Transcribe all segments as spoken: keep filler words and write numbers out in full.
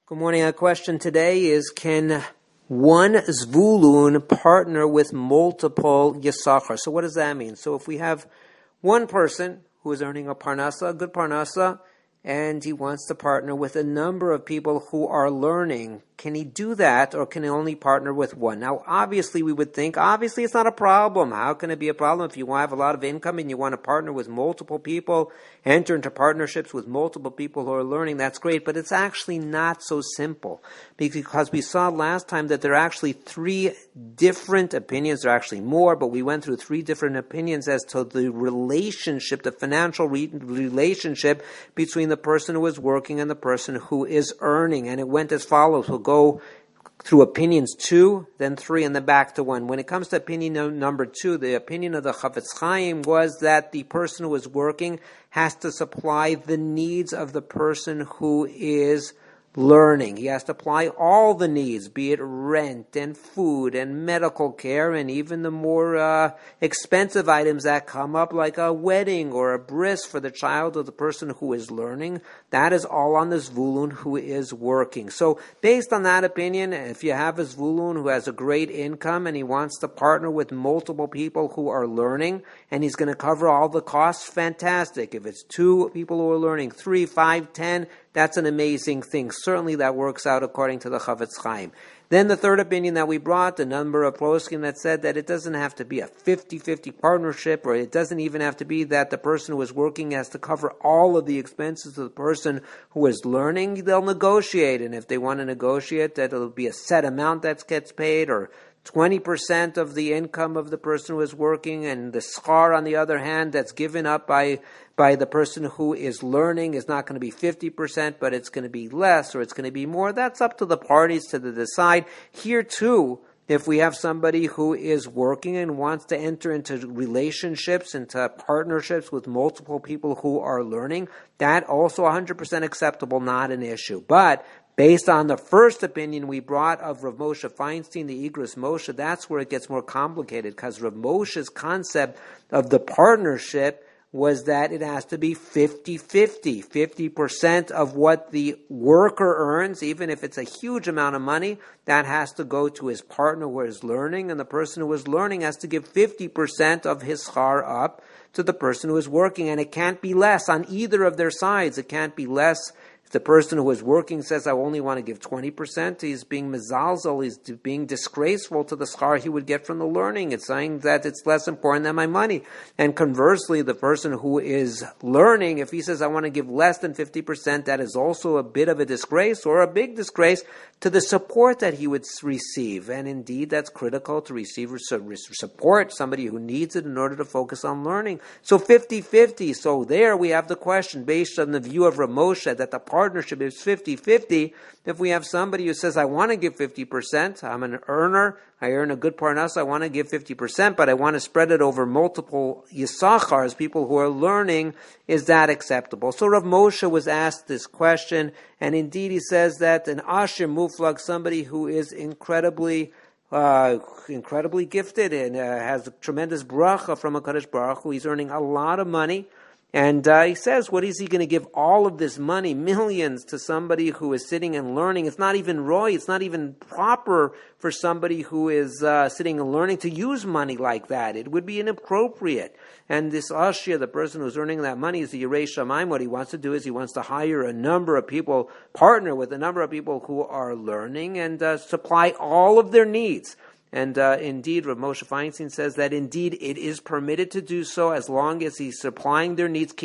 Good morning. Our question today is, can one Zvulun partner with multiple Yisachar? So what does that mean? So if we have one person who is earning a parnasa, a good parnasa, and he wants to partner with a number of people who are learning, can he do that, or can he only partner with one? Now, obviously, we would think, obviously, it's not a problem. How can it be a problem if you have a lot of income and you want to partner with multiple people, enter into partnerships with multiple people who are learning? That's great, but it's actually not so simple, because we saw last time that there are actually three different opinions. There are actually more, but we went through three different opinions as to the relationship, the financial re- relationship between the person who is working and the person who is earning, and it went as follows. We'll go through opinions two, then three, and then back to one. When it comes to opinion no, number two, the opinion of the Chafetz Chaim was that the person who is working has to supply the needs of the person who is learning. He has to apply all the needs, be it rent and food and medical care, and even the more uh, expensive items that come up, like a wedding or a bris for the child of the person who is learning. That is all on the Zvulun who is working. So based on that opinion, if you have a Zvulun who has a great income and he wants to partner with multiple people who are learning, and he's going to cover all the costs, fantastic. If it's two people who are learning, three, five, ten, that's an amazing thing. Certainly that works out according to the Chafetz Chaim. Then the third opinion that we brought, the number of poskim that said that it doesn't have to be a fifty-fifty partnership, or it doesn't even have to be that the person who is working has to cover all of the expenses of the person who is learning. They'll negotiate, and if they want to negotiate, that it'll be a set amount that gets paid, or twenty percent of the income of the person who is working, and the schar, on the other hand, that's given up by by the person who is learning is not going to be fifty percent, but it's going to be less, or it's going to be more. That's up to the parties to decide. Here too, if we have somebody who is working and wants to enter into relationships, into partnerships with multiple people who are learning, that also one hundred percent acceptable, not an issue. But based on the first opinion we brought of Rav Moshe Feinstein, the Igros Moshe, that's where it gets more complicated, because Rav Moshe's concept of the partnership was that it has to be fifty-fifty. fifty percent of what the worker earns, even if it's a huge amount of money, that has to go to his partner who is learning, and the person who is learning has to give fifty percent of his schar up to the person who is working, and it can't be less on either of their sides. It can't be less. The person who is working says, I only want to give twenty percent. He's being mezalzel. He's being disgraceful to the schar he would get from the learning. It's saying that it's less important than my money. And conversely, the person who is learning, if he says, I want to give less than fifty percent, that is also a bit of a disgrace, or a big disgrace, to the support that he would receive. And indeed, that's critical to receive support, somebody who needs it in order to focus on learning. So fifty-fifty. So there we have the question, based on the view of Rav Moshe, that the partnership is fifty-fifty. If we have somebody who says, I want to give fifty percent, I'm an earner, I earn a good parnasa, I want to give fifty percent, but I want to spread it over multiple yisachars, people who are learning, is that acceptable? So Rav Moshe was asked this question, and indeed he says that an ashir muflag, somebody who is incredibly Uh, incredibly gifted and uh, has a tremendous bracha from HaKadosh Baruch Hu. He's earning a lot of money. And uh, he says, what is he going to give all of this money, millions, to somebody who is sitting and learning? It's not even roy, it's not even proper for somebody who is uh, sitting and learning to use money like that. It would be inappropriate. And this ashir, the person who's earning that money, is the Yirei Shamayim. What he wants to do is he wants to hire a number of people, partner with a number of people who are learning, and uh, supply all of their needs. And uh, indeed, Rav Moshe Feinstein says that indeed it is permitted to do so as long as he's supplying their needs,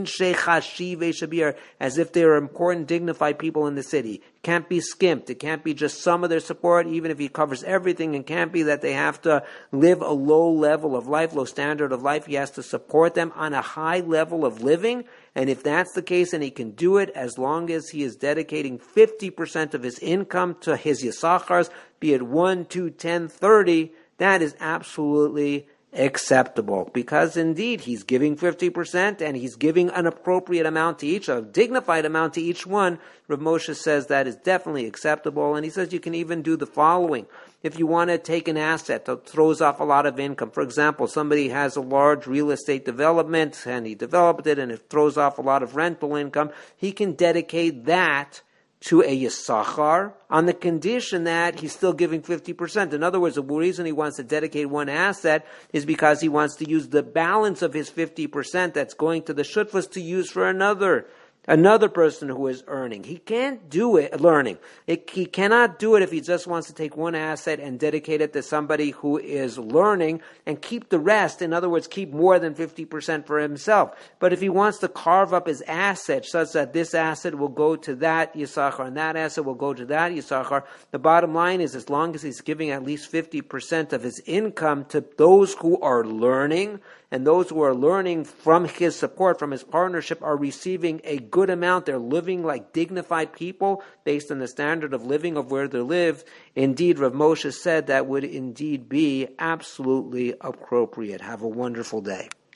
as if they are important, dignified people in the city. It can't be skimped. It can't be just some of their support, even if he covers everything. It can't be that they have to live a low level of life, low standard of life. He has to support them on a high level of living. And if that's the case, and he can do it as long as he is dedicating fifty percent of his income to his yisachars, be it one, two, ten, thirty, that is absolutely acceptable. Because indeed, he's giving fifty percent, and he's giving an appropriate amount to each, a dignified amount to each one. Rav Moshe says that is definitely acceptable. And he says you can even do the following. If you want to take an asset that throws off a lot of income, for example, somebody has a large real estate development and he developed it and it throws off a lot of rental income, he can dedicate that to a Yisachar on the condition that he's still giving fifty percent. In other words, the reason he wants to dedicate one asset is because he wants to use the balance of his fifty percent that's going to the Shutfas to use for another Another person who is earning. He can't do it, learning. It, he cannot do it if he just wants to take one asset and dedicate it to somebody who is learning and keep the rest. In other words, keep more than fifty percent for himself. But if he wants to carve up his asset such that this asset will go to that Yisachar and that asset will go to that Yisachar, the bottom line is as long as he's giving at least fifty percent of his income to those who are learning, and those who are learning from his support, from his partnership, are receiving a good amount. They're living like dignified people based on the standard of living of where they live. Indeed, Rav Moshe said that would indeed be absolutely appropriate. Have a wonderful day.